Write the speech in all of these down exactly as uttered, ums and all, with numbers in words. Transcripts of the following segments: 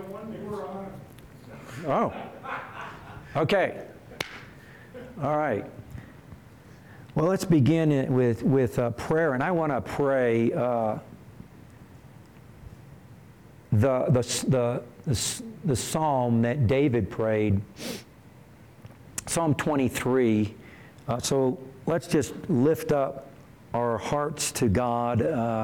Oh. Okay. All right. Well, let's begin with, with uh, prayer. And I want to pray uh, the, the, the, the, the psalm that David prayed, Psalm twenty-three. Uh, so let's just lift up our hearts to God uh,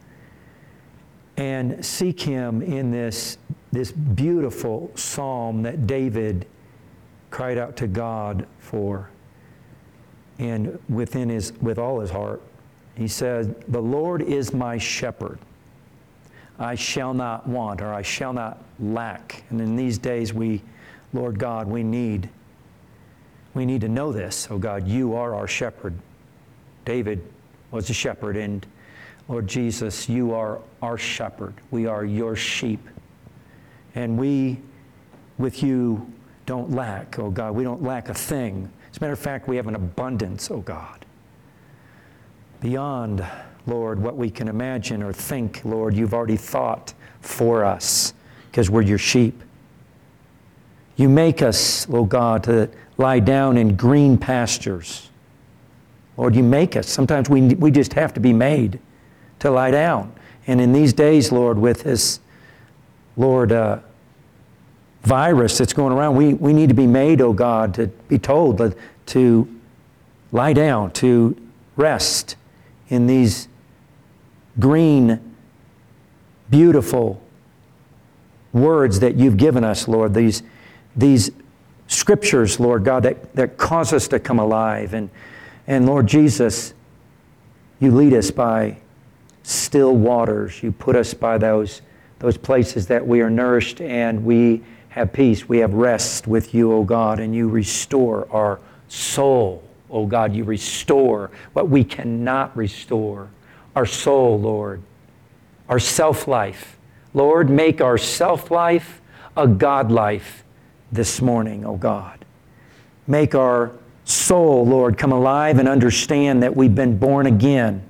and seek Him in this, this beautiful psalm that David cried out to God for. And within his, with all his heart, he said, "The Lord is my shepherd. I shall not want," or "I shall not lack." And in these days, we, Lord God, we need, we need to know this. Oh God, you are our shepherd. David was a shepherd, and Lord Jesus, you are our shepherd. We are your sheep. And we, with you, don't lack, oh God. We don't lack a thing. As a matter of fact, we have an abundance, oh God. Beyond, Lord, what we can imagine or think, Lord, you've already thought for us because we're your sheep. You make us, oh God, to lie down in green pastures. Lord, you make us. Sometimes we, we just have to be made to lie down. And in these days, Lord, with this, Lord, uh, virus that's going around, we, we need to be made, oh God, to be told to, to lie down, to rest in these green, beautiful words that you've given us, Lord, these, these scriptures, Lord God, that, that cause us to come alive. And, and Lord Jesus, you lead us by still waters. You put us by those, those places that we are nourished and we have peace. We have rest with you, O God, and you restore our soul. O God, you restore what we cannot restore. Our soul, Lord. Our self-life. Lord, make our self-life a God-life this morning, O God. Make our soul, Lord, come alive and understand that we've been born again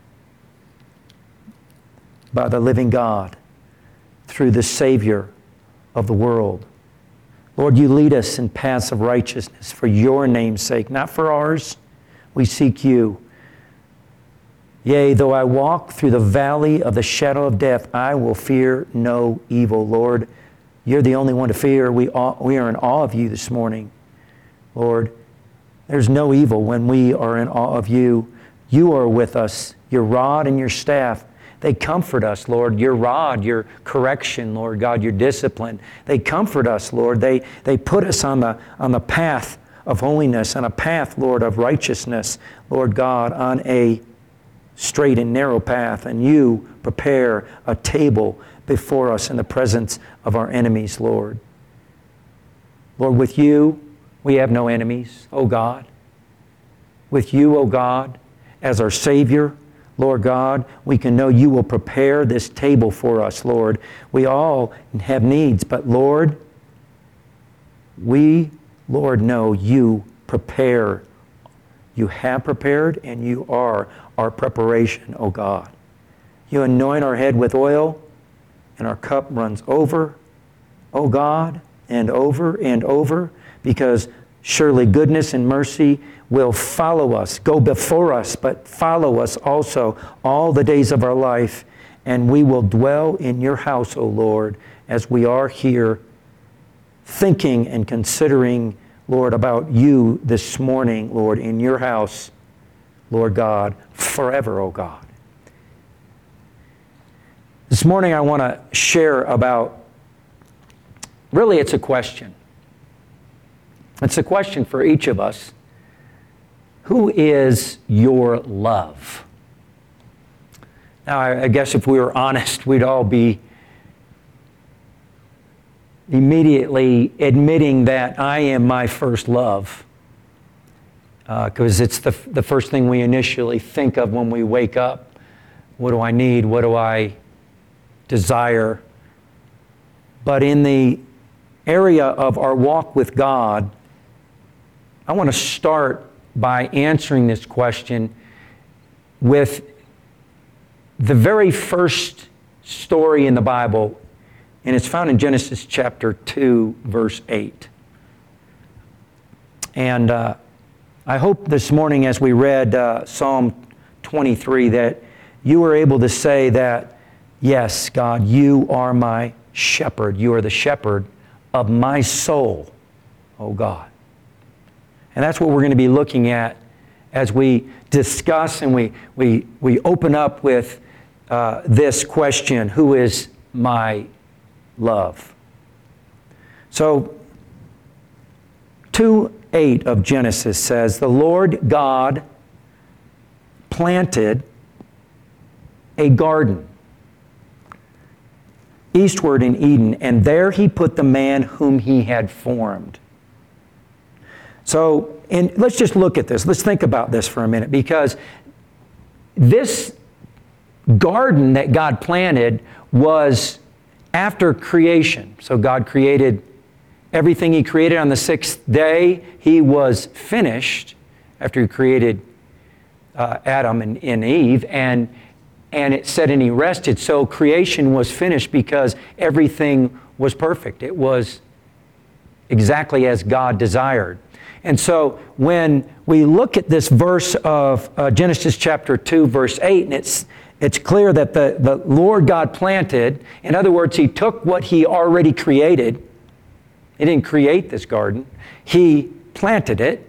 by the living God through the Savior of the world. Lord, you lead us in paths of righteousness for your name's sake, not for ours. We seek you. Yea, though I walk through the valley of the shadow of death, I will fear no evil. Lord, you're the only one to fear. We, awe, we are in awe of you this morning. Lord, there's no evil when we are in awe of you. You are with us. Your rod and your staff, they comfort us, Lord. Your rod, your correction, Lord God, your discipline. They comfort us, Lord. They, they put us on the, on the path of holiness, on a path, Lord, of righteousness, Lord God, on a straight and narrow path. And you prepare a table before us in the presence of our enemies, Lord. Lord, with you, we have no enemies, O God. With you, O God, as our Savior, Lord God, we can know you will prepare this table for us, Lord. We all have needs, but Lord, we, Lord, know you prepare. You have prepared and you are our preparation, O God. You anoint our head with oil and our cup runs over, O God, and over and over, because surely goodness and mercy will follow us, go before us, but follow us also all the days of our life. And we will dwell in your house, O Lord, as we are here thinking and considering, Lord, about you this morning, Lord, in your house, Lord God, forever, O God. This morning I want to share about, really it's a question. It's a question for each of us. Who is your love? Now, I guess if we were honest, we'd all be immediately admitting that I am my first love, because uh, it's the, the first thing we initially think of when we wake up. What do I need? What do I desire? But in the area of our walk with God, I want to start by answering this question with the very first story in the Bible and it's found in Genesis chapter two, verse eight. And uh, I hope this morning as we read uh, Psalm twenty-three that you were able to say that, yes, God, you are my shepherd. You are the shepherd of my soul, oh God. And that's what we're going to be looking at as we discuss and we, we, we open up with uh, this question, who is my love? So, two eight of Genesis says, the Lord God planted a garden eastward in Eden, and there he put the man whom he had formed. So, and let's just look at this. Let's think about this for a minute, because this garden that God planted was after creation. So God created everything he created on the sixth day. He was finished after he created uh, Adam and, and Eve, and and it said, and he rested. So creation was finished because everything was perfect. It was exactly as God desired. And so when we look at this verse of uh, Genesis chapter two, verse eight, and it's it's clear that the, the Lord God planted, in other words, he took what he already created. He didn't create this garden. He planted it.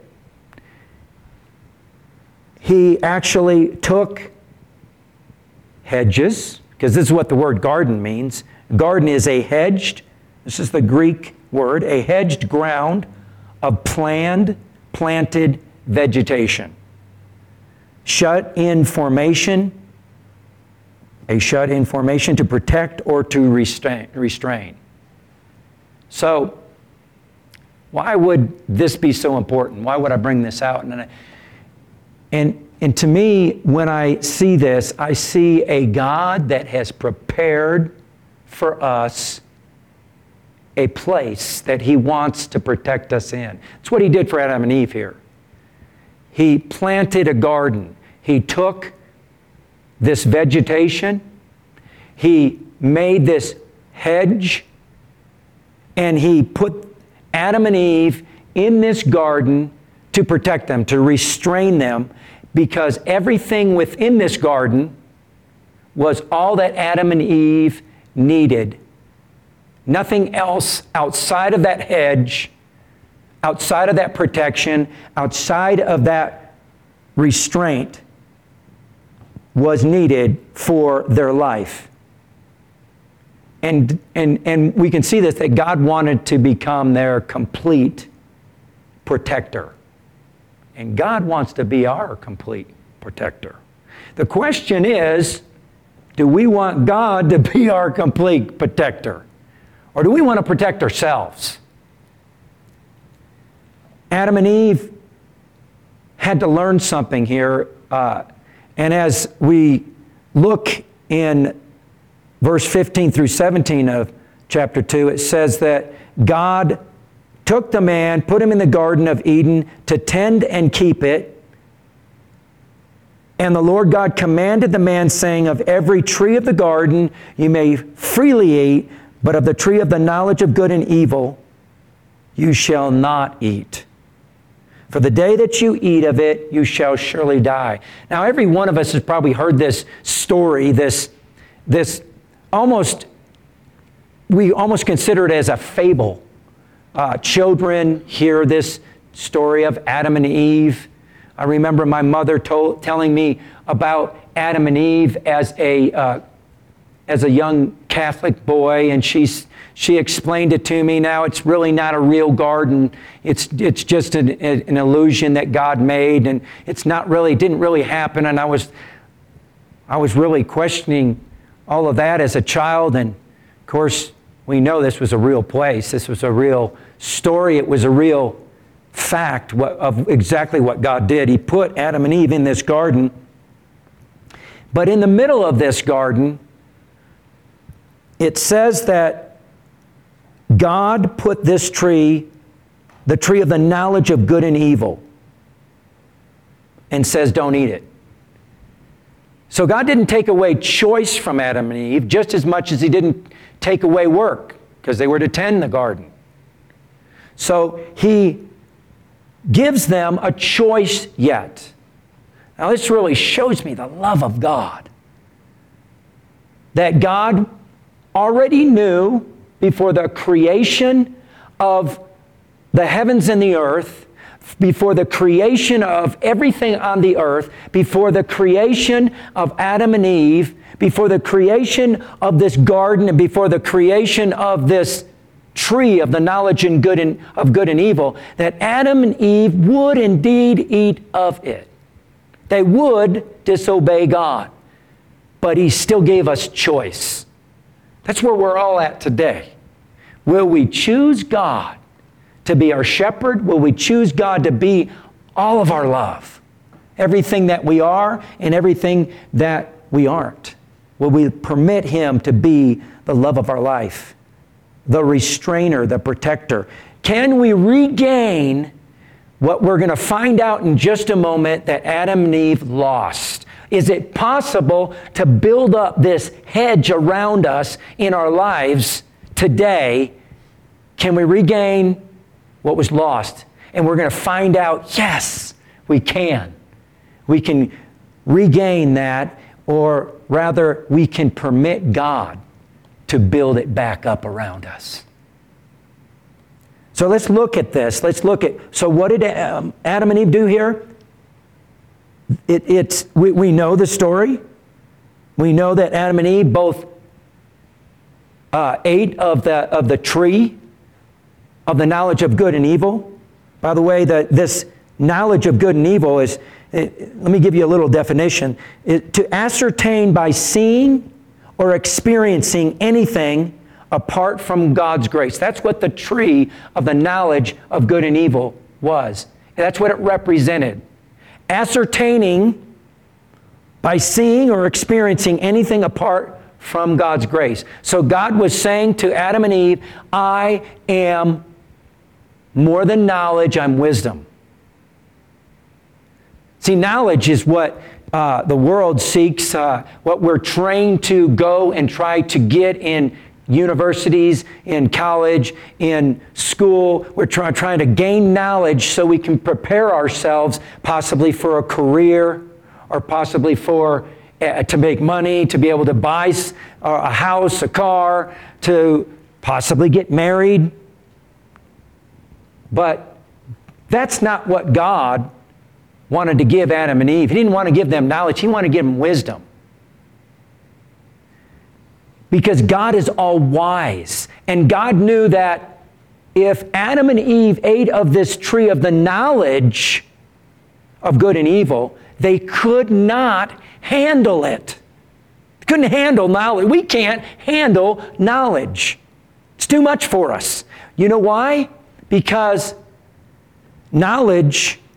He actually took hedges, because this is what the word garden means. Garden is a hedged, this is the Greek word, a hedged ground of planned, planted vegetation. Shut-in formation, a shut-in formation to protect or to restrain. restrain. So, why would this be so important? Why would I bring this out? And, I, and, and to me, when I see this, I see a God that has prepared for us a place that he wants to protect us in. It's what he did for Adam and Eve here. He planted a garden. He took this vegetation, he made this hedge, and he put Adam and Eve in this garden to protect them, to restrain them, because everything within this garden was all that Adam and Eve needed. Nothing else outside of that hedge, outside of that protection, outside of that restraint was needed for their life. And, and, and we can see this, that God wanted to become their complete protector. And God wants to be our complete protector. The question is, do we want God to be our complete protector? Or do we want to protect ourselves? Adam and Eve had to learn something here. Uh, and as we look in verse fifteen through seventeen of chapter two, it says that God took the man, put him in the Garden of Eden to tend and keep it. And the Lord God commanded the man, saying, of every tree of the garden you may freely eat, but of the tree of the knowledge of good and evil you shall not eat. For the day that you eat of it, you shall surely die. Now, every one of us has probably heard this story, this, this almost, we almost consider it as a fable. Uh, children hear this story of Adam and Eve. I remember my mother told, telling me about Adam and Eve as a uh, as a young Catholic boy, and she's she explained it to me. Now it's really not a real garden. It's it's just an, an illusion that God made, and it's not really didn't really happen. And I was I was really questioning all of that as a child, and of course we know this was a real place. This was a real story. It was a real fact of exactly what God did. He put Adam and Eve in this garden, but in the middle of this garden, it says that God put this tree, the tree of the knowledge of good and evil, and says don't eat it. So God didn't take away choice from Adam and Eve just as much as he didn't take away work because they were to tend the garden. So he gives them a choice yet. Now this really shows me the love of God. That God already knew before the creation of the heavens and the earth, before the creation of everything on the earth, before the creation of Adam and Eve, before the creation of this garden, and before the creation of this tree of the knowledge and good and, of good and evil, that Adam and Eve would indeed eat of it. They would disobey God, but He still gave us choice. That's where we're all at today. Will we choose God to be our shepherd? Will we choose God to be all of our love? Everything that we are and everything that we aren't. Will we permit Him to be the love of our life, the restrainer, the protector? Can we regain what we're going to find out in just a moment that Adam and Eve lost? Is it possible to build up this hedge around us in our lives today? Can we regain what was lost? And we're going to find out, yes, we can. We can regain that, or rather, we can permit God to build it back up around us. So let's look at this. Let's look at, so what did um, Adam and Eve do here? It, it's we, we know the story. We know that Adam and Eve both uh, ate of the of the tree of the knowledge of good and evil. By the way, the, this knowledge of good and evil is, it, let me give you a little definition. It, to ascertain by seeing or experiencing anything apart from God's grace. That's what the tree of the knowledge of good and evil was. That's what it represented. Ascertaining by seeing or experiencing anything apart from God's grace. So God was saying to Adam and Eve, I am more than knowledge, I'm wisdom. See, knowledge is what uh, the world seeks, uh, what we're trained to go and try to get in universities, in college, in school. We're try, trying to gain knowledge so we can prepare ourselves possibly for a career, or possibly for uh, to make money, to be able to buy a house, a car, to possibly get married. But that's not what God wanted to give Adam and Eve. He didn't want to give them knowledge. He wanted to give them wisdom. Because God is all wise. And God knew that if Adam and Eve ate of this tree of the knowledge of good and evil, they could not handle it. They couldn't handle knowledge. We can't handle knowledge. It's too much for us. You know why? Because knowledge,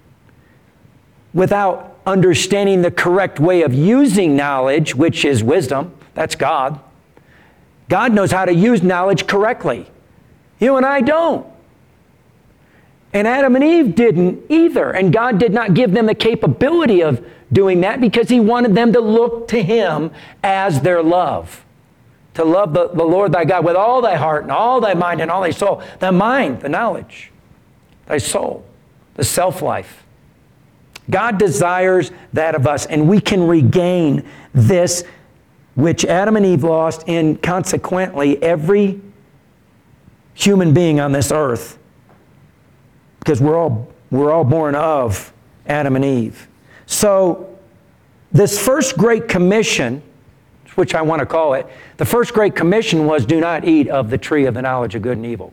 without understanding the correct way of using knowledge, which is wisdom, that's God. God knows how to use knowledge correctly. You and I don't. And Adam and Eve didn't either. And God did not give them the capability of doing that because He wanted them to look to Him as their love. To love the, the Lord thy God with all thy heart and all thy mind and all thy soul. The mind, the knowledge, thy soul, the self-life. God desires that of us, and we can regain this which Adam and Eve lost, and consequently every human being on this earth, because we're all we're all born of Adam and Eve. So this first great commission, which I want to call it, the first great commission was, do not eat of the tree of the knowledge of good and evil.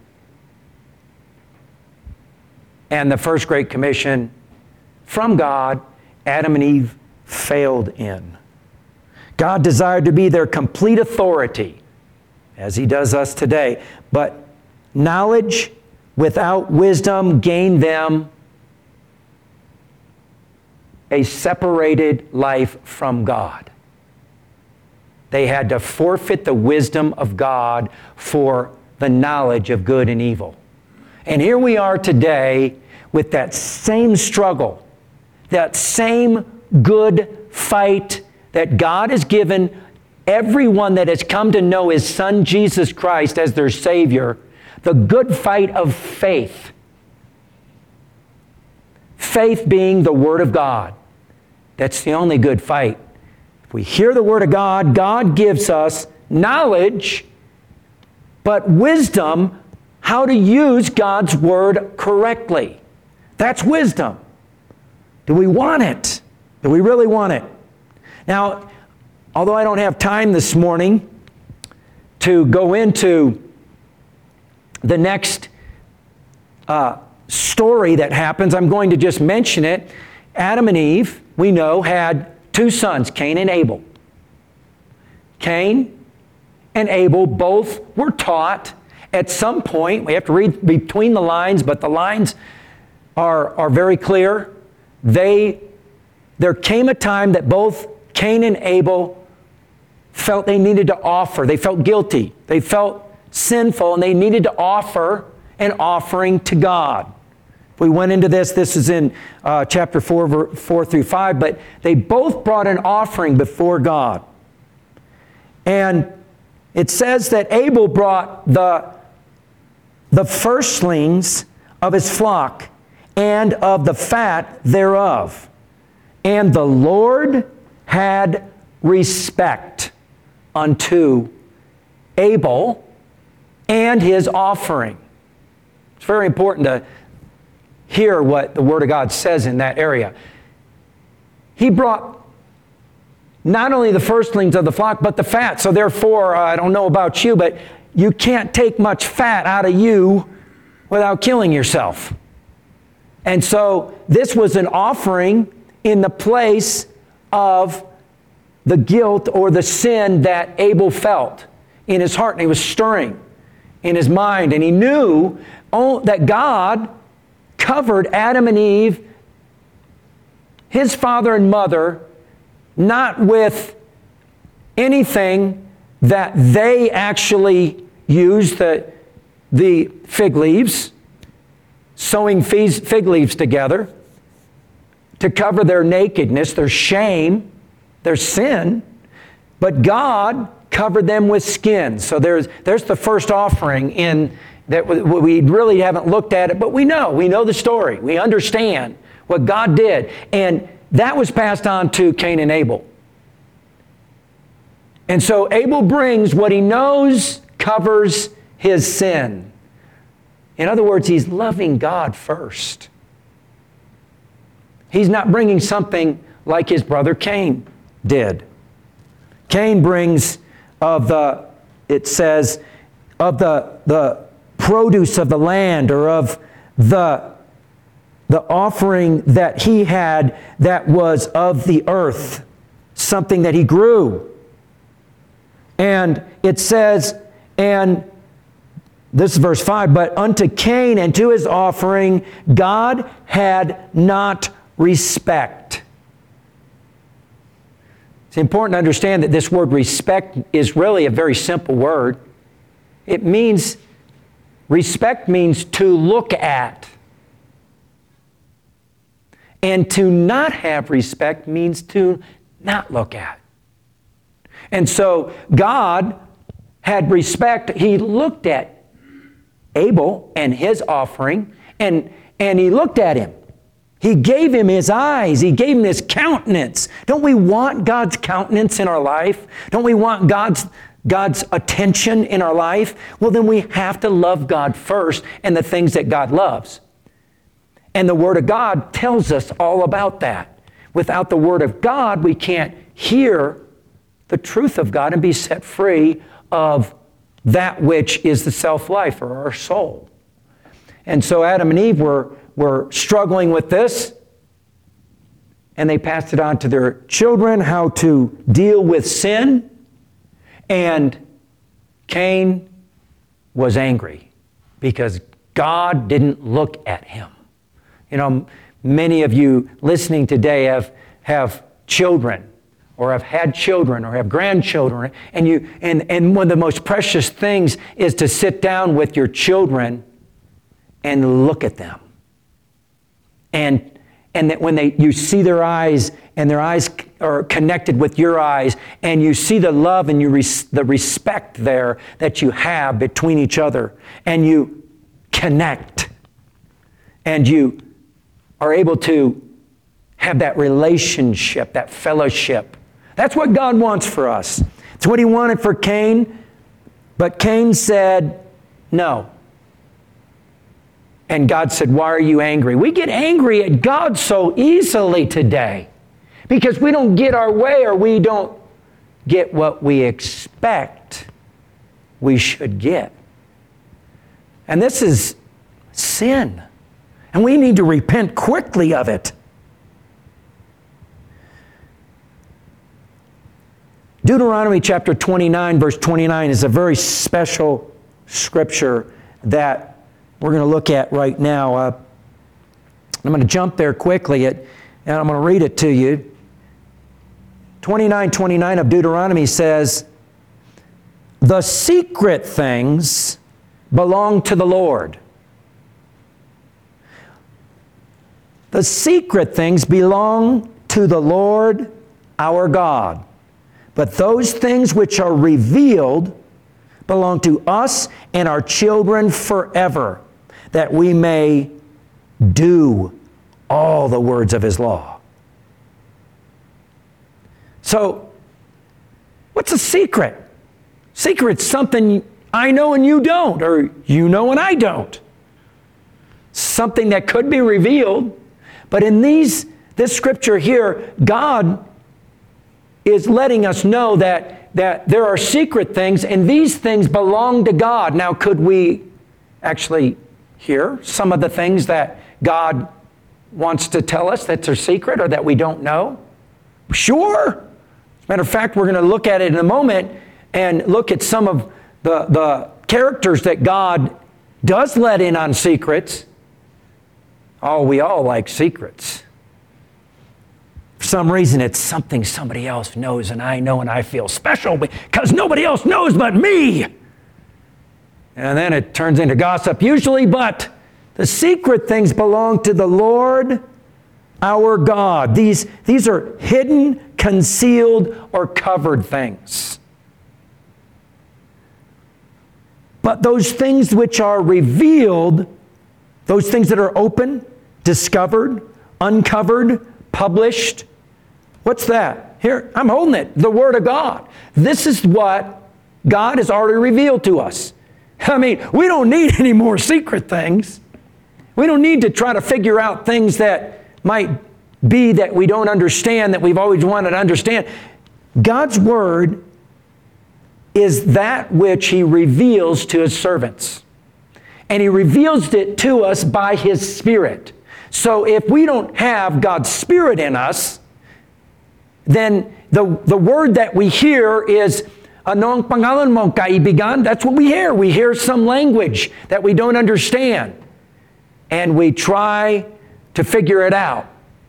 And the first great commission from God, Adam and Eve failed in. God desired to be their complete authority, as He does us today. But knowledge without wisdom gained them a separated life from God. They had to forfeit the wisdom of God for the knowledge of good and evil. And here we are today with that same struggle, that same good fight that God has given everyone that has come to know His Son Jesus Christ as their Savior, the good fight of faith. Faith being the Word of God. That's the only good fight. If we hear the Word of God, God gives us knowledge, but wisdom how to use God's Word correctly. That's wisdom. Do we want it? Do we really want it? Now, although I don't have time this morning to go into the next uh, story that happens, I'm going to just mention it. Adam and Eve, we know, had two sons, Cain and Abel. Cain and Abel both were taught at some point, we have to read between the lines, but the lines are, are very clear. They, there came a time that both Cain and Abel felt they needed to offer. They felt guilty. They felt sinful, and they needed to offer an offering to God. If we went into this, this is in uh, chapter four, four through five, but they both brought an offering before God. And it says that Abel brought the, the firstlings of his flock and of the fat thereof. And the Lord had respect unto Abel and his offering. It's very important to hear what the Word of God says in that area. He brought not only the firstlings of the flock, but the fat. So therefore, uh, I don't know about you, but you can't take much fat out of you without killing yourself. And so this was an offering in the place of the guilt or the sin that Abel felt in his heart, and he was stirring in his mind, and he knew that God covered Adam and Eve, his father and mother, not with anything that they actually used, the, the fig leaves, sewing fig leaves together to cover their nakedness, their shame, their sin, but God covered them with skin. So there's, there's the first offering in that we really haven't looked at it, but we know. We know the story. We understand what God did. And that was passed on to Cain and Abel. And so Abel brings what he knows covers his sin. In other words, he's loving God first. He's not bringing something like his brother Cain did. Cain brings of the, it says, of the, the produce of the land, or of the, the offering that he had that was of the earth, something that he grew. And it says, and this is verse five, but unto Cain and to his offering God had not respect. It's important to understand that this word respect is really a very simple word. It means, respect means to look at. And to not have respect means to not look at. And so God had respect. He looked at Abel and his offering, and, and he looked at him. He gave him his eyes. He gave him his countenance. Don't we want God's countenance in our life? Don't we want God's, God's attention in our life? Well, then we have to love God first and the things that God loves. And the Word of God tells us all about that. Without the Word of God, we can't hear the truth of God and be set free of that which is the self-life or our soul. And so Adam and Eve were, were struggling with this, and they passed it on to their children, how to deal with sin. And Cain was angry because God didn't look at him. You know, many of you listening today have, have children, or have had children, or have grandchildren, and you and, and one of the most precious things is to sit down with your children and look at them. And and that when they you see their eyes and their eyes are connected with your eyes, and you see the love and you res- the respect there that you have between each other, and you connect, and you are able to have that relationship, that fellowship. That's what God wants for us. It's what he wanted for Cain, but Cain said no. And God said, why are you angry? We get angry at God so easily today because we don't get our way or we don't get what we expect we should get. And this is sin. And we need to repent quickly of it. Deuteronomy chapter twenty-nine, verse twenty-nine is a very special scripture that we're going to look at right now. Uh, I'm going to jump there quickly at, and I'm going to read it to you. twenty-nine twenty-nine of Deuteronomy says, the secret things belong to the Lord. The secret things belong to the Lord our God. But those things which are revealed belong to us and our children forever, that we may do all the words of his law. So, what's a secret? Secret's something I know and you don't, or you know and I don't. Something that could be revealed, but in these this scripture here, God is letting us know that, that there are secret things, and these things belong to God. Now, could we actually hear some of the things that God wants to tell us that are secret or that we don't know? Sure. As a matter of fact, we're going to look at it in a moment and look at some of the, the characters that God does let in on secrets. Oh, we all like secrets. For some reason, it's something somebody else knows and I know and I feel special because nobody else knows but me. And then it turns into gossip usually, but the secret things belong to the Lord our God. These, these are hidden, concealed, or covered things. But those things which are revealed, those things that are open, discovered, uncovered, published, what's that? Here, I'm holding it, the Word of God. This is what God has already revealed to us. I mean, we don't need any more secret things. We don't need to try to figure out things that might be that we don't understand, that we've always wanted to understand. God's Word is that which He reveals to His servants. And He reveals it to us by His Spirit. So if we don't have God's Spirit in us, then the, the word that we hear is, Anong pangalan mo, kaibigan? That's what we hear. We hear some language that we don't understand. And we try to figure it out.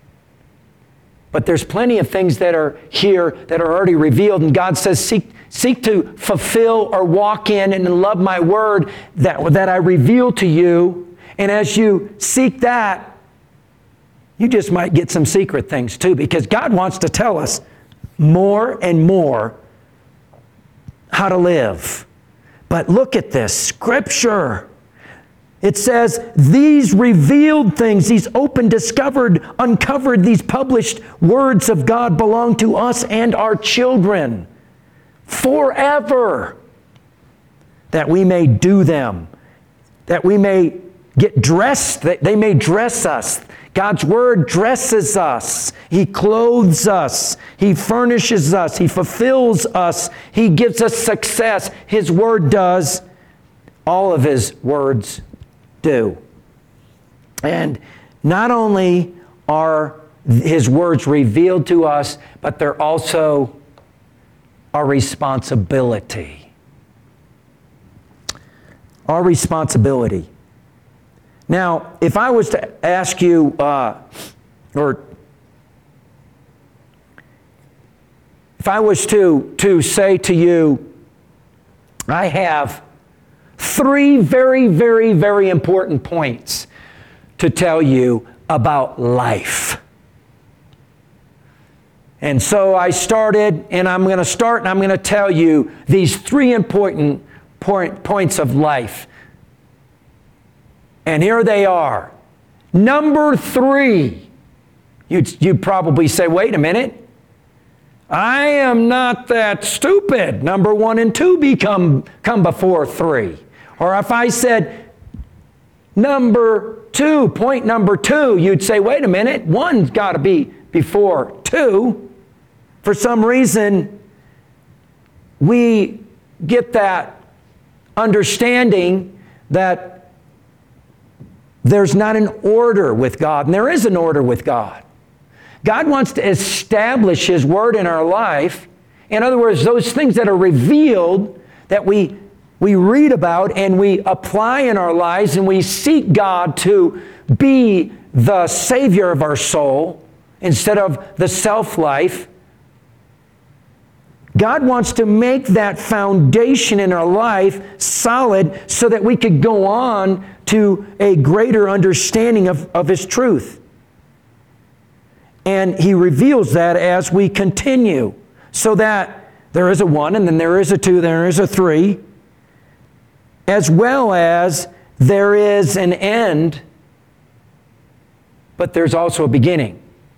But there's plenty of things that are here that are already revealed. And God says, seek, seek to fulfill or walk in and love my word that, that I reveal to you. And as you seek that, you just might get some secret things too, because God wants to tell us more and more how to live. But look at this scripture. It says, these revealed things, these open, discovered, uncovered, these published words of God belong to us and our children forever, that we may do them, that we may get dressed, that they may dress us. God's Word dresses us. He clothes us. He furnishes us. He fulfills us. He gives us success. His Word does. All of His words do. And not only are His words revealed to us, but they're also our responsibility. Our responsibility. Now, if I was to ask you, uh, or if I was to, to say to you, I have three very, very, very important points to tell you about life. And so I started, and I'm going to start, and I'm going to tell you these three important point, points of life. And here they are. Number three, you'd, you'd probably say, wait a minute. I am not that stupid. Number one and two become come before three. Or if I said number two, point number two, you'd say, wait a minute, one's got to be before two. For some reason, we get that understanding that there's not an order with God, and there is an order with God. God wants to establish His Word in our life. In other words, those things that are revealed that we, we read about and we apply in our lives, and we seek God to be the Savior of our soul instead of the self-life. God wants to make that foundation in our life solid so that we could go on to a greater understanding of, of His truth. And He reveals that as we continue, so that there is a one, and then there is a two, there is a three, as well as there is an end, but there's also a beginning.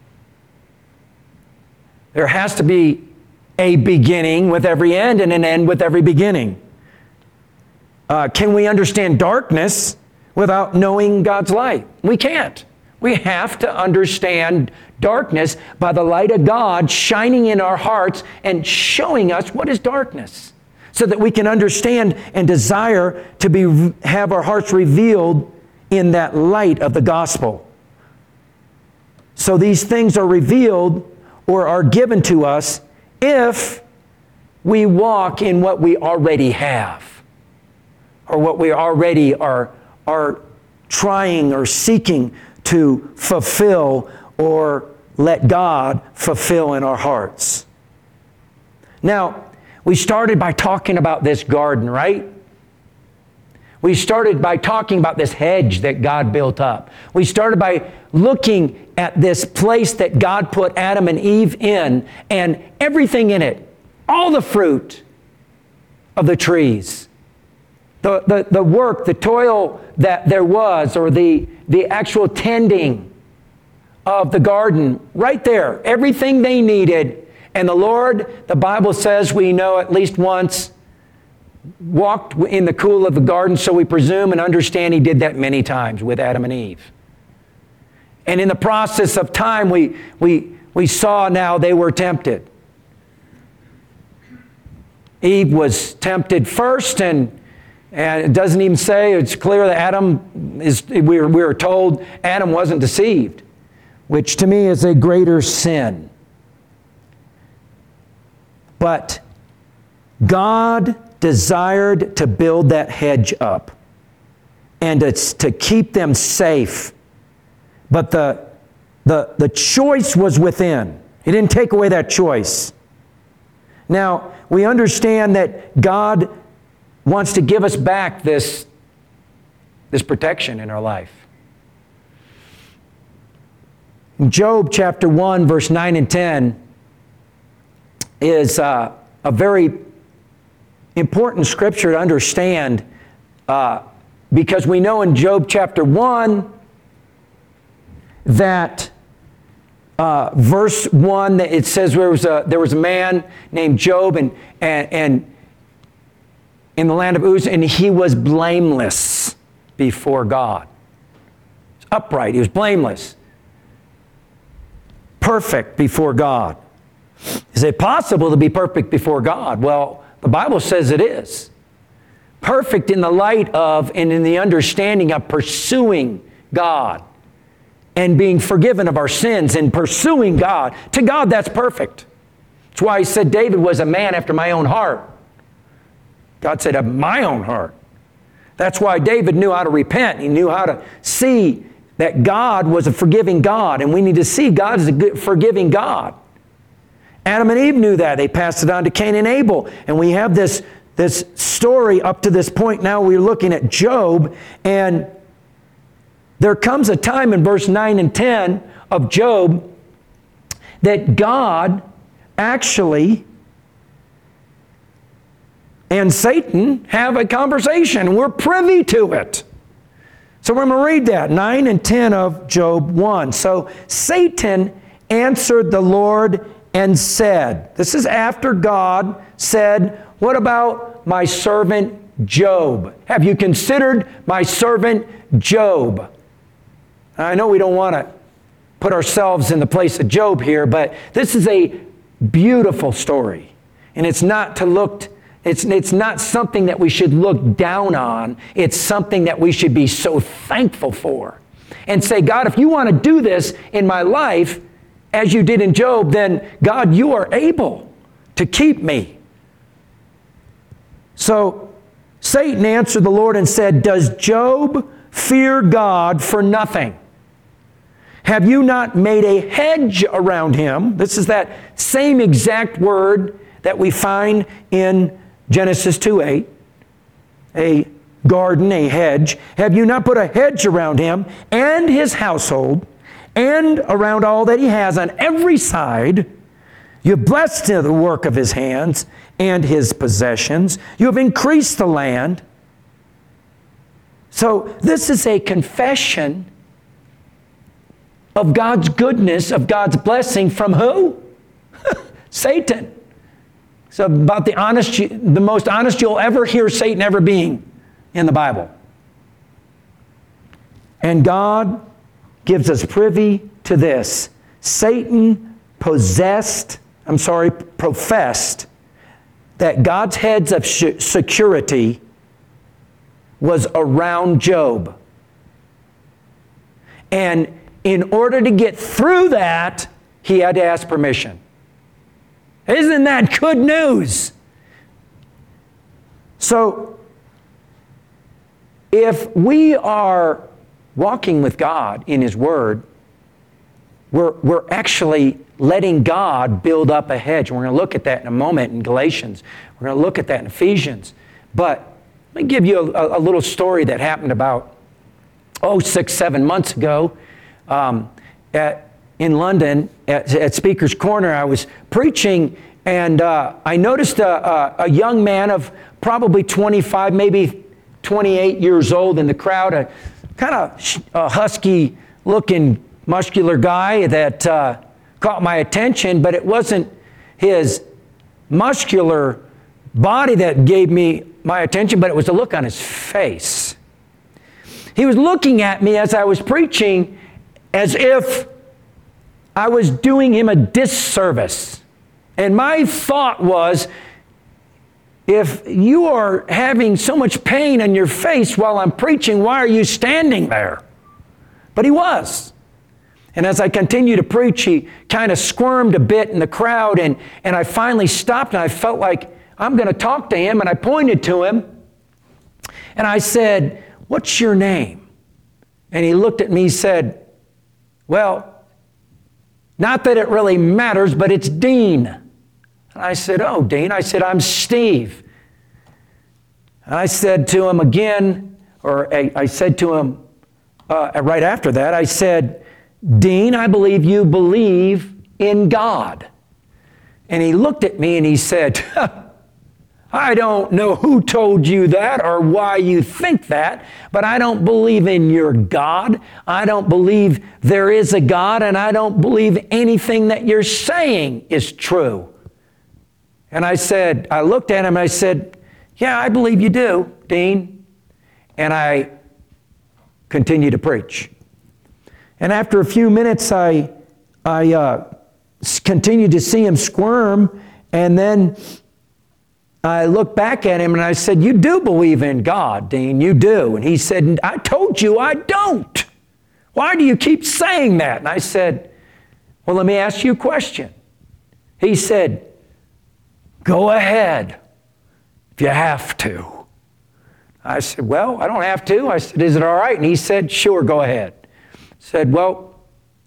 There has to be a beginning with every end and an end with every beginning. Uh, can we understand darkness without knowing God's light? We can't. We have to understand darkness by the light of God shining in our hearts and showing us what is darkness, so that we can understand and desire to be have our hearts revealed in that light of the gospel. So these things are revealed or are given to us if we walk in what we already have, or what we already are, are trying or seeking to fulfill or let God fulfill in our hearts. Now, we started by talking about this garden, right? We started by talking about this hedge that God built up. We started by looking at this place that God put Adam and Eve in, and everything in it, all the fruit of the trees, the, the, the work, the toil that there was, or the, the actual tending of the garden, right there, everything they needed. And the Lord, the Bible says, we know at least once, walked in the cool of the garden, so we presume and understand He did that many times with Adam and Eve. And in the process of time, we, we, we saw now they were tempted. Eve was tempted first, and, and it doesn't even say, it's clear that Adam is, we are, we are told Adam wasn't deceived, which to me is a greater sin. But God desired to build that hedge up and it's to keep them safe. But the, the, the choice was within. He didn't take away that choice. Now, we understand that God wants to give us back this, this protection in our life. In Job chapter one, verse nine and ten is uh, a very important scripture to understand, uh, because we know in Job chapter one that uh, verse one, that it says there was a there was a man named Job, and and, and in the land of Uz, and he was blameless before God. He was upright. He was blameless, perfect before God. Is it possible to be perfect before God? Well, the Bible says it is. Perfect in the light of and in the understanding of pursuing God and being forgiven of our sins and pursuing God. To God, that's perfect. That's why He said David was a man after my own heart. God said, of my own heart. That's why David knew how to repent. He knew how to see that God was a forgiving God, and we need to see God as a good, forgiving God. Adam and Eve knew that. They passed it on to Cain and Abel. And we have this, this story up to this point. Now we're looking at Job. And there comes a time in verse nine and ten of Job that God actually and Satan have a conversation. We're privy to it. So we're going to read that, nine and ten of Job one. So Satan answered the Lord and said, this is after God said, what about my servant Job? Have you considered my servant Job? I know we don't want to put ourselves in the place of Job here, but this is a beautiful story. And it's not to look, it's, it's not something that we should look down on. It's something that we should be so thankful for. And say, God, if you want to do this in my life, as you did in Job, then God, you are able to keep me. So Satan answered the Lord and said, does Job fear God for nothing? Have you not made a hedge around him? This is that same exact word that we find in Genesis two eight. A garden, a hedge. Have you not put a hedge around him and his household and around all that he has on every side? You have blessed the work of his hands and his possessions. You have increased the land. So this is a confession of God's goodness, of God's blessing from who? Satan. So about the honest, the most honest you'll ever hear Satan ever being in the Bible. And God gives us privy to this. Satan possessed, I'm sorry, professed that God's heads of security was around Job. And in order to get through that, he had to ask permission. Isn't that good news? So, if we are walking with God in His Word, we're, we're actually letting God build up a hedge. We're going to look at that in a moment in Galatians. We're going to look at that in Ephesians. But let me give you a, a little story that happened about, oh, six, seven months ago. Um, at, in London at, at Speaker's Corner, I was preaching, and uh, I noticed a, a, a young man of probably twenty-five, maybe twenty-eight years old in the crowd, a kind of a husky-looking, muscular guy that uh, caught my attention, but it wasn't his muscular body that gave me my attention, but it was the look on his face. He was looking at me as I was preaching as if I was doing him a disservice. And my thought was, if you are having so much pain on your face while I'm preaching, why are you standing there? But he was. And as I continued to preach, he kind of squirmed a bit in the crowd, and, and I finally stopped, and I felt like I'm going to talk to him, and I pointed to him, and I said, "What's your name?" And he looked at me and said, "Well, not that it really matters, but it's Dean." And I said, "Oh, Dean." I said, "I'm Steve." And I said to him again, or I, I said to him uh, right after that, I said, "Dean, I believe you believe in God." And he looked at me and he said, "I don't know who told you that or why you think that, but I don't believe in your God. I don't believe there is a God, and I don't believe anything that you're saying is true." And I said, I looked at him and I said, "Yeah, I believe you do, Dean." And I continued to preach. And after a few minutes, I, I uh, continued to see him squirm, and then I looked back at him and I said, "You do believe in God, Dean, you do." And he said, "I told you I don't. Why do you keep saying that?" And I said, "Well, let me ask you a question." He said, "Go ahead if you have to." I said, "Well, I don't have to." I said, "Is it all right?" And he said, "Sure, go ahead." I said, "Well,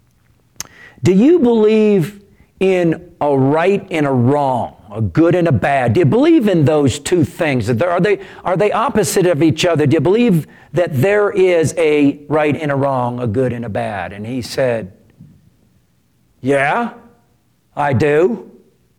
do you believe in a right and a wrong, a good and a bad? Do you believe in those two things? Are they, are they opposite of each other? Do you believe that there is a right and a wrong, a good and a bad?" And he said, "Yeah, I do."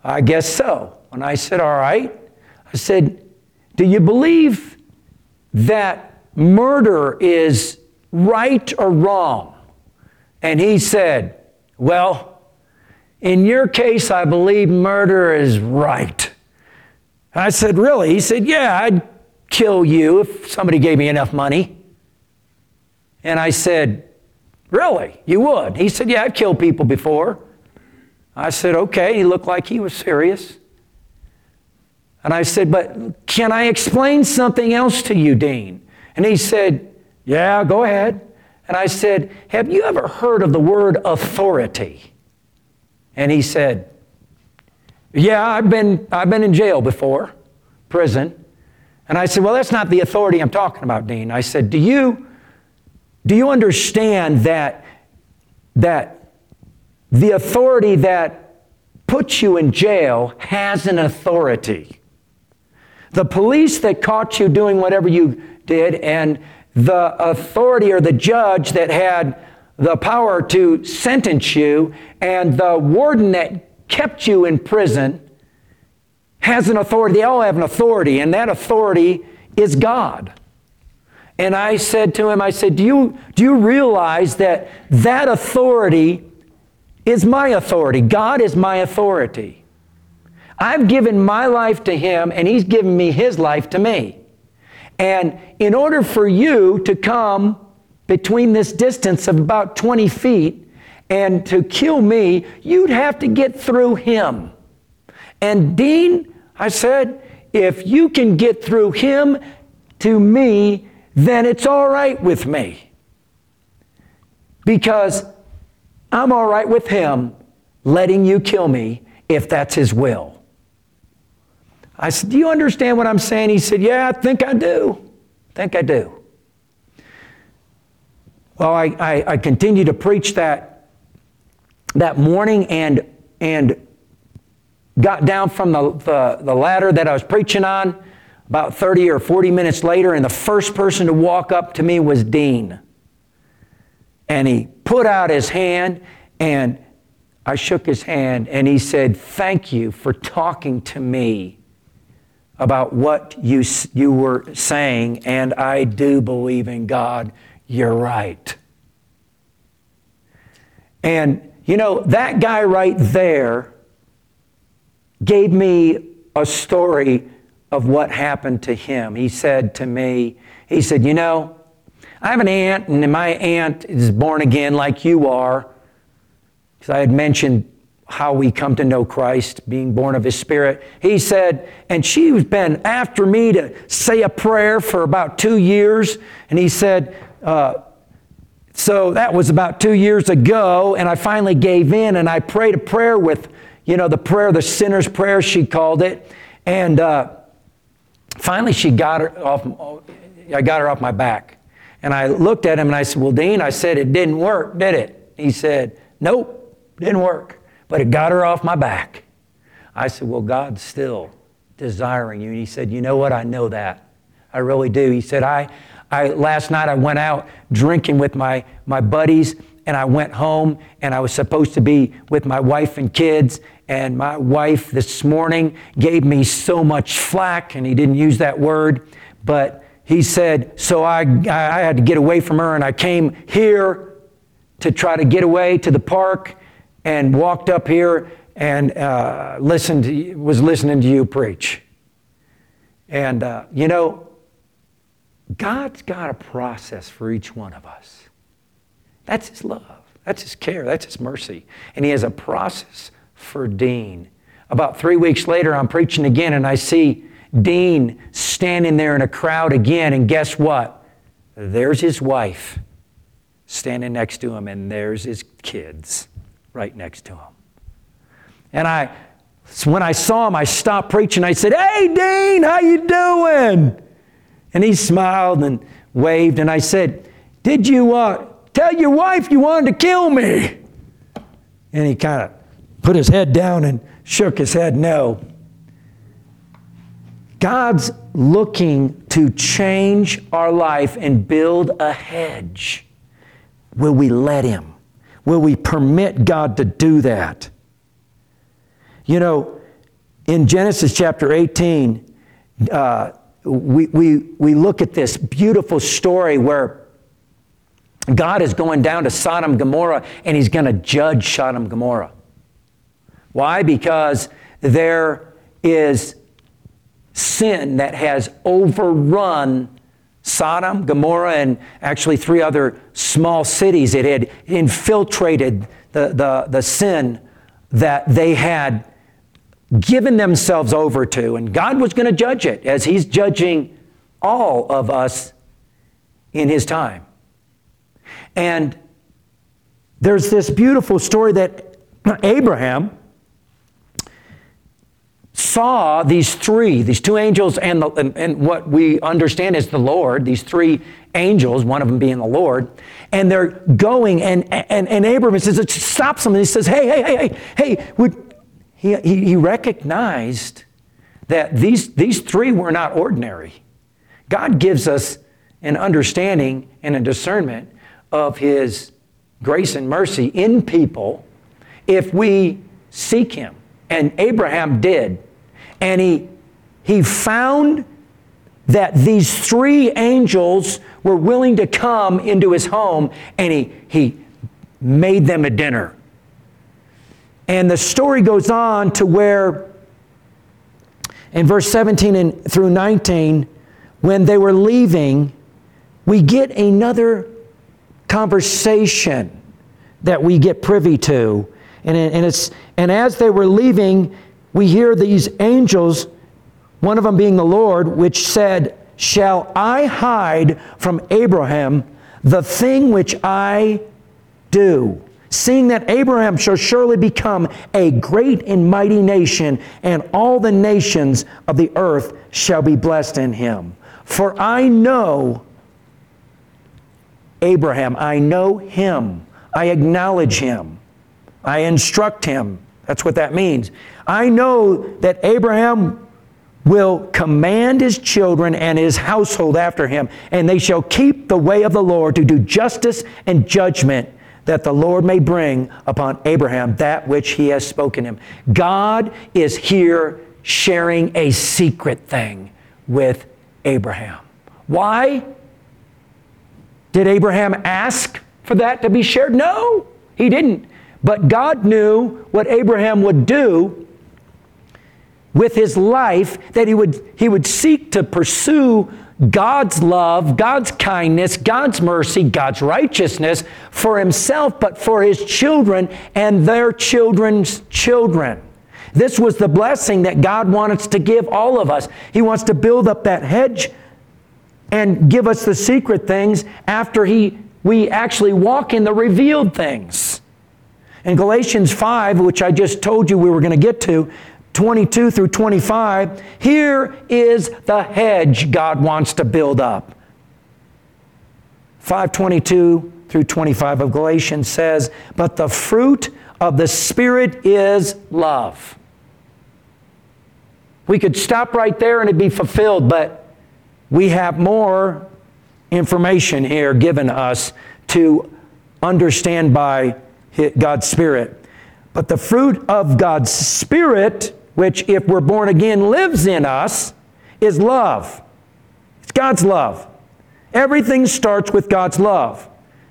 I guess so. And I said, all right. I said, do you believe that murder is right or wrong? And he said, well, in your case, I believe murder is right. I said, really? He said, yeah, I'd kill you if somebody gave me enough money. And I said, really? You would? He said, yeah, I've killed people before. I said, okay. He looked like he was serious. And I said, but can I explain something else to you, Dean? And he said, yeah, go ahead. And I said, have you ever heard of the word authority? And he said, yeah, I've been, I've been in jail before, prison. And I said, well, that's not the authority I'm talking about, Dean. I said, do you, do you understand that, that the authority that puts you in jail has an authority? The police that caught you doing whatever you did, and the authority or the judge that had the power to sentence you, and the warden that kept you in prison has an authority. They all have an authority, and that authority is God. And I said to him, I said, do you, do you realize that that authority is my authority? God is my authority. I've given my life to Him, and He's given me His life to me. And in order for you to come between this distance of about twenty feet and to kill me, you'd have to get through Him. And Dean, I said, if you can get through Him to me, then it's all right with me. Because I'm all right with Him letting you kill me if that's His will. I said, do you understand what I'm saying? He said, yeah, I think I do. I think I do. Well, I, I, I continued to preach that, that morning and, and got down from the, the, the ladder that I was preaching on about thirty or forty minutes later, and the first person to walk up to me was Dean. And he put out his hand, and I shook his hand, and he said, thank you for talking to me about what you, you were saying, and I do believe in God. You're right. And, you know, that guy right there gave me a story of what happened to him. He said to me, he said, you know, I have an aunt, and my aunt is born again like you are. Because I had mentioned how we come to know Christ, being born of His Spirit. He said, and she's been after me to say a prayer for about two years. And he said, uh, so that was about two years ago, and I finally gave in, and I prayed a prayer with, you know, the prayer, the sinner's prayer, she called it. And uh, finally she got her off, I got her off my back. And I looked at him and I said, well, Dean, I said, it didn't work, did it? He said, nope, didn't work. But it got her off my back. I said, well, God's still desiring you. And he said, you know what? I know that. I really do. He said, I, I last night I went out drinking with my, my buddies, and I went home, and I was supposed to be with my wife and kids. And my wife this morning gave me so much flack, and he didn't use that word, but he said, so I, I had to get away from her, and I came here to try to get away to the park, and walked up here and uh, listened to, was listening to you preach. And, uh, you know, God's got a process for each one of us. That's His love. That's His care. That's His mercy. And He has a process for Dean. About three weeks later, I'm preaching again, and I see Dean standing there in a crowd again, and guess what? There's his wife standing next to him, and there's his kids right next to him. And I, so when I saw him, I stopped preaching. I said, hey, Dean, how you doing? And he smiled and waved, and I said, did you uh, tell your wife you wanted to kill me? And he kind of put his head down and shook his head no. God's looking to change our life and build a hedge. Will we let Him? Will we permit God to do that? You know, In Genesis chapter eighteen, uh, we, we, we look at this beautiful story where God is going down to Sodom and Gomorrah, and He's going to judge Sodom and Gomorrah. Why? Because there is sin that has overrun Sodom, Gomorrah, and actually three other small cities. It had infiltrated the, the, the sin that they had given themselves over to. And God was going to judge it as He's judging all of us in His time. And there's this beautiful story that Abraham saw these three, these two angels and, the, and, and what we understand is the Lord, these three angels, one of them being the Lord, and they're going, and, and, and Abraham says, it stops them, and he says, hey, hey, hey, hey, hey, would, he, he, he recognized that these, these three were not ordinary. God gives us an understanding and a discernment of His grace and mercy in people if we seek Him. And Abraham did. And he, he found that these three angels were willing to come into his home, and he, he made them a dinner. And the story goes on to where in verse seventeen and through nineteen, when they were leaving, we get another conversation that we get privy to. And, and, it's, and as they were leaving, we hear these angels, one of them being the Lord, which said, shall I hide from Abraham the thing which I do? Seeing that Abraham shall surely become a great and mighty nation, and all the nations of the earth shall be blessed in him. For I know Abraham, I know him, I acknowledge him, I instruct him. That's what that means. I know that Abraham will command his children and his household after him, and they shall keep the way of the Lord to do justice and judgment, that the Lord may bring upon Abraham that which He has spoken him. God is here sharing a secret thing with Abraham. Why? Did Abraham ask for that to be shared? No, he didn't. But God knew what Abraham would do with his life, that he would, he would seek to pursue God's love, God's kindness, God's mercy, God's righteousness for himself, but for his children and their children's children. This was the blessing that God wants to give all of us. He wants to build up that hedge and give us the secret things after he, we actually walk in the revealed things. In Galatians five, which I just told you we were going to get to, twenty-two through twenty-five, here is the hedge God wants to build up. five twenty-two through twenty-five of Galatians says, but the fruit of the Spirit is love. We could stop right there and it'd be fulfilled, but we have more information here given us to understand by God's Spirit. But the fruit of God's Spirit, which if we're born again lives in us, is love. It's God's love. Everything starts with God's love.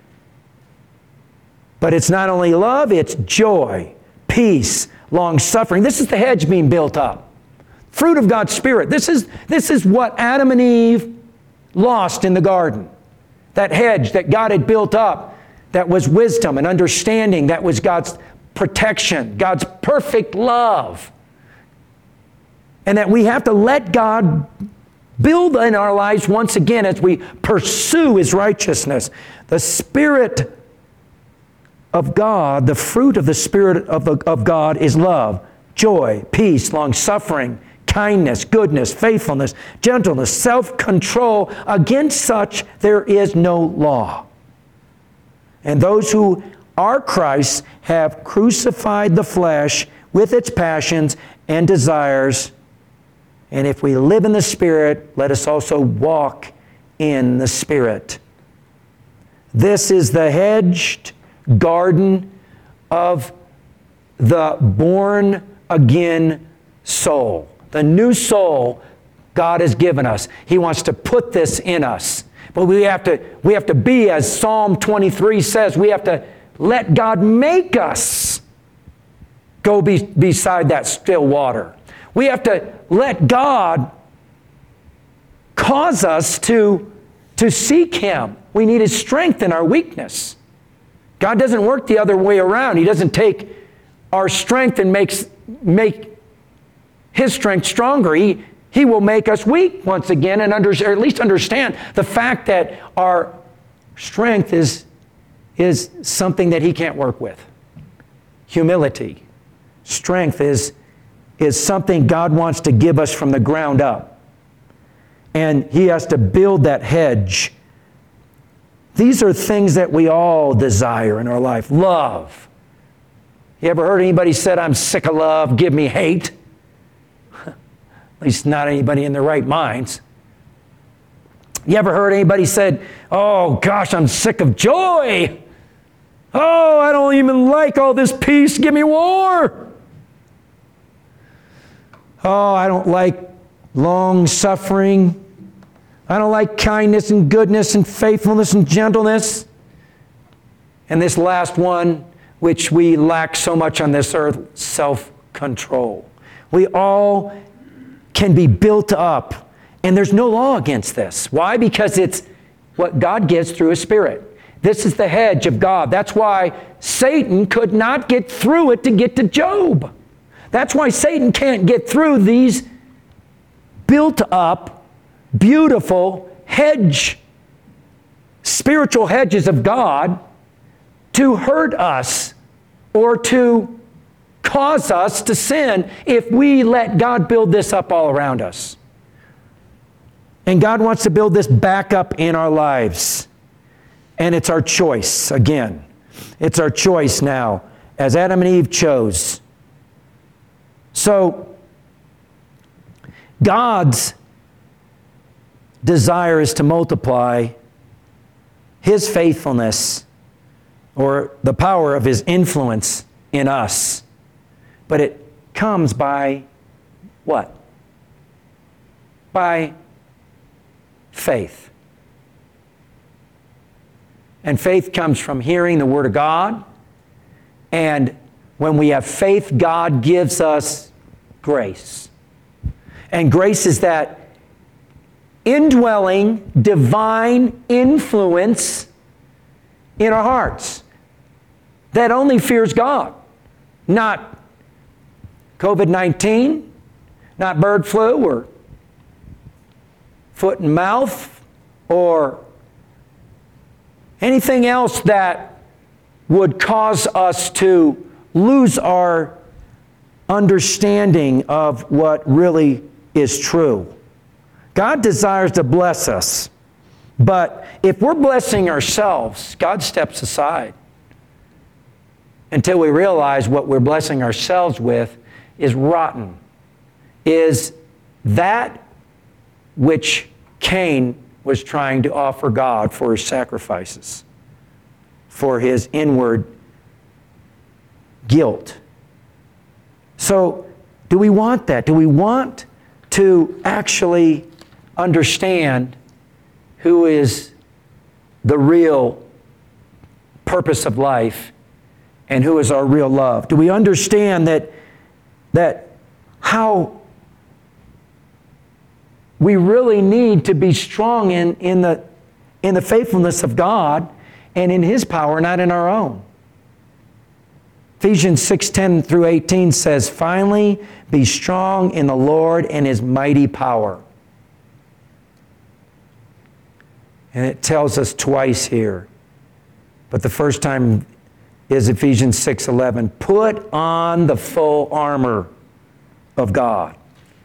But it's not only love, it's joy, peace, long-suffering. This is the hedge being built up. Fruit of God's Spirit. This is, this is what Adam and Eve lost in the garden. That hedge that God had built up, that was wisdom and understanding, that was God's protection, God's perfect love. And that we have to let God build in our lives once again as we pursue His righteousness. The Spirit of God, the fruit of the Spirit of, the, of God is love, joy, peace, long-suffering, kindness, goodness, faithfulness, gentleness, self-control. Against such there is no law. And those who are Christ have crucified the flesh with its passions and desires. And if we live in the Spirit, let us also walk in the Spirit. This is the hedged garden of the born again soul, the new soul God has given us. He wants to put this in us. But we have to, we have to be, as Psalm twenty-three says, we have to let God make us go be, beside that still water. We have to let God cause us to, to seek Him. We need His strength in our weakness. God doesn't work the other way around. He doesn't take our strength and makes, make His strength stronger. He, he will make us weak once again, and under, or at least understand the fact that our strength is, is something that He can't work with. Humility. Strength is, is something God wants to give us from the ground up. And He has to build that hedge. These are things that we all desire in our life. Love. You ever heard anybody said, I'm sick of love, give me hate? At least not anybody in their right minds. You ever heard anybody said, oh gosh, I'm sick of joy. Oh, I don't even like all this peace, give me war. Oh, I don't like long suffering. I don't like kindness and goodness and faithfulness and gentleness. And this last one, which we lack so much on this earth, self-control. We all can be built up, and there's no law against this. Why? Because it's what God gives through His Spirit. This is the hedge of God. That's why Satan could not get through it to get to Job. That's why Satan can't get through these built up, beautiful hedge, spiritual hedges of God to hurt us or to cause us to sin if we let God build this up all around us. And God wants to build this back up in our lives. And it's our choice, again. It's our choice now, as Adam and Eve chose. So, God's desire is to multiply His faithfulness or the power of His influence in us. But it comes by what? By faith. And faith comes from hearing the Word of God. And when we have faith, God gives us grace. And grace is that indwelling divine influence in our hearts that only fears God. Not covid nineteen, not bird flu or foot and mouth or anything else that would cause us to lose our understanding of what really is true. God desires to bless us, but if we're blessing ourselves, God steps aside until we realize what we're blessing ourselves with is rotten, is that which Cain was trying to offer God for his sacrifices, for his inward guilt. So, do we want that? Do we want to actually understand who is the real purpose of life and who is our real love? Do we understand that, that how we really need to be strong in, in, the, in the faithfulness of God and in His power, not in our own? Ephesians six ten through eighteen says, finally, be strong in the Lord and His mighty power. And it tells us twice here. But the first time is Ephesians six eleven. Put on the full armor of God,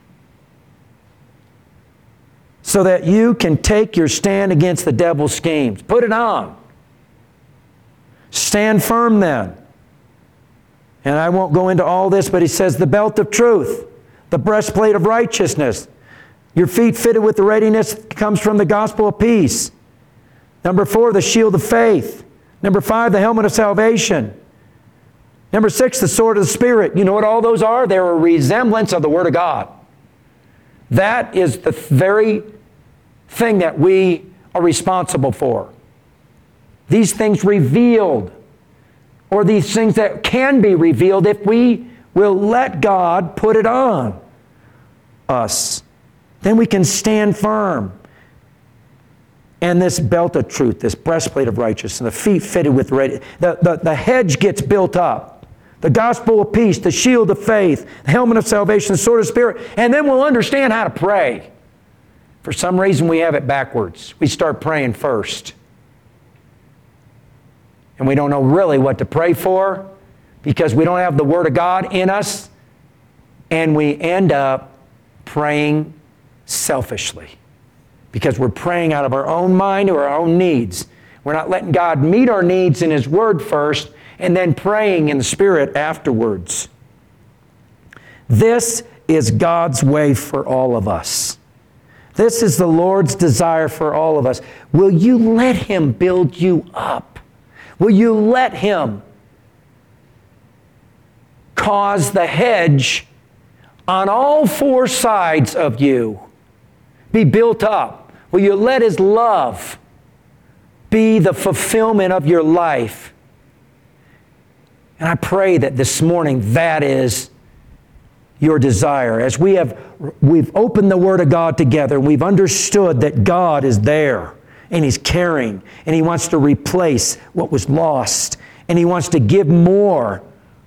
so that you can take your stand against the devil's schemes. Put it on. Stand firm then. And I won't go into all this, but he says the belt of truth, the breastplate of righteousness, your feet fitted with the readiness that comes from the gospel of peace. Number four, the shield of faith. Number five, the helmet of salvation. Number six, the sword of the Spirit. You know what all those are? They're a resemblance of the Word of God. That is the very thing that we are responsible for. These things revealed, or these things that can be revealed if we will let God put it on us. Then we can stand firm. And this belt of truth, this breastplate of righteousness, and the feet fitted with ready. The, the, the hedge gets built up. The gospel of peace, the shield of faith, the helmet of salvation, the sword of the Spirit. And then we'll understand how to pray. For some reason we have it backwards. We start praying first. And we don't know really what to pray for because we don't have the Word of God in us. And we end up praying selfishly. Because we're praying out of our own mind or our own needs. We're not letting God meet our needs in His Word first and then praying in the Spirit afterwards. This is God's way for all of us. This is the Lord's desire for all of us. Will you let Him build you up? Will you let Him cause the hedge on all four sides of you be built up? Will you let His love be the fulfillment of your life? And I pray that this morning that is your desire. As we have we've opened the Word of God together, and we've understood that God is there and He's caring and He wants to replace what was lost and He wants to give more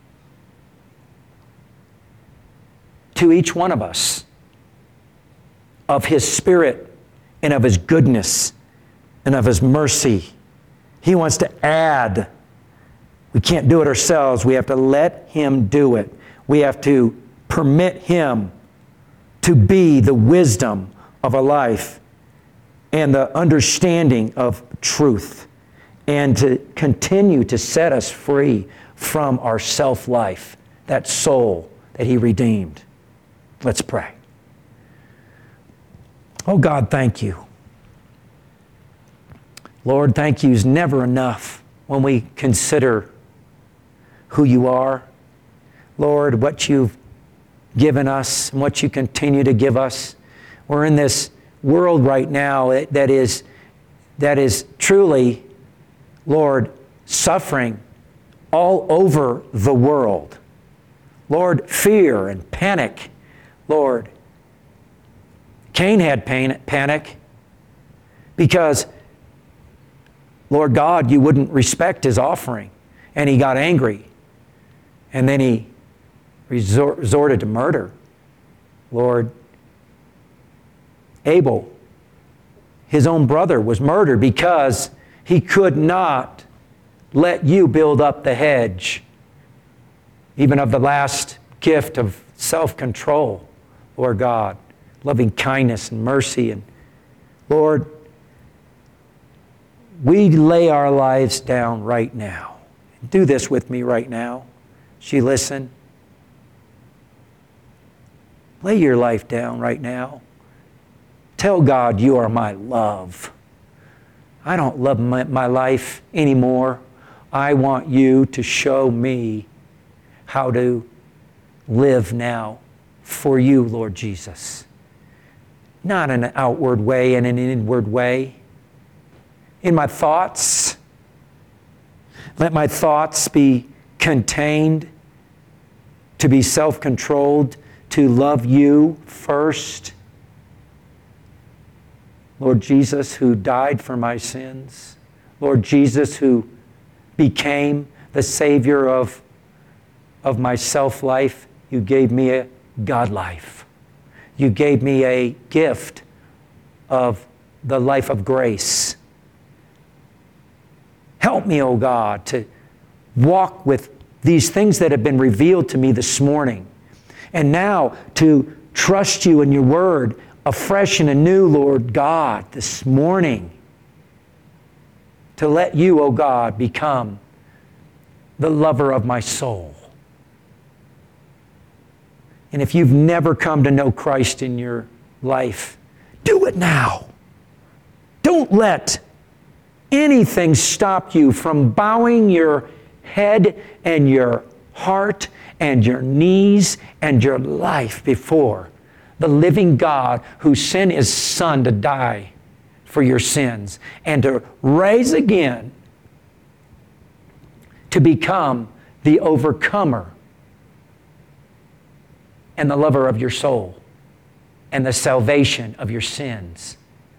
to each one of us of His Spirit and of His goodness and of His mercy. He wants to add. We can't do it ourselves. We have to let Him do it. We have to permit Him to be the wisdom of our life and the understanding of truth and to continue to set us free from our self-life, that soul that He redeemed. Let's pray. Oh God, thank You. Lord, thank You is never enough when we consider who You are. Lord, what You've given us and what You continue to give us. We're in this world right now that is, that is truly, Lord, suffering all over the world. Lord, fear and panic. Lord, Cain had pain, panic because, Lord God, You wouldn't respect his offering. And he got angry. And then he resort, resorted to murder. Lord, Abel, his own brother, was murdered because he could not let You build up the hedge, even of the last gift of self-control, Lord God, loving kindness and mercy. And Lord, we lay our lives down right now. Do this with me right now. She listen. Lay your life down right now. Tell God, You are my love. I don't love my, my life anymore. I want You to show me how to live now for You, Lord Jesus. Not in an outward way, in an inward way. In my thoughts, let my thoughts be contained, to be self-controlled, to love You first. Lord Jesus, who died for my sins. Lord Jesus, who became the Savior of, of my self-life. You gave me a God life. You gave me a gift of the life of grace. Help me, O God, to walk with these things that have been revealed to me this morning. And now to trust You in Your Word afresh and anew, Lord God, this morning. To let You, O God, become the lover of my soul. And if you've never come to know Christ in your life, do it now. Don't let anything stop you from bowing your head and your heart and your knees and your life before the living God who sent His Son to die for your sins and to rise again to become the overcomer and the lover of your soul and the salvation of your sins.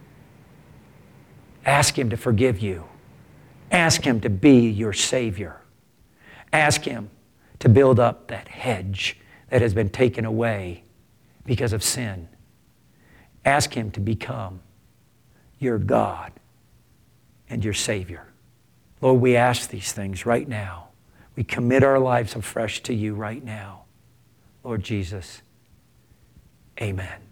Ask Him to forgive you. Ask Him to be your Savior. Ask Him to build up that hedge that has been taken away because of sin. Ask Him to become your God and your Savior. Lord, we ask these things right now. We commit our lives afresh to You right now. Lord Jesus, amen.